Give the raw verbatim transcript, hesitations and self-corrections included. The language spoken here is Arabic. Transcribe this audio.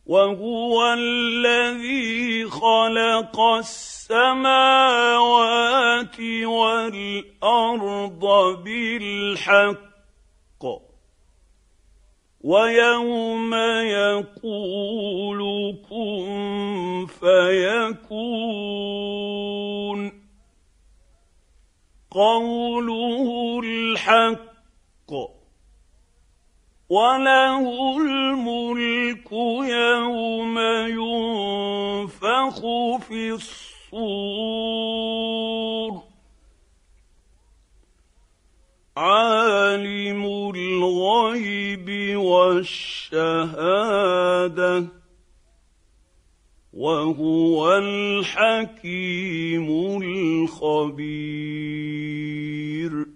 وهو الذي خلق السماوات والارض بالحق ويوم يقول كن فيكون قوله الحق وله الملك يوم ينفخ في الصور عالم الغيب والشهاده وهو الحكيم الخبير.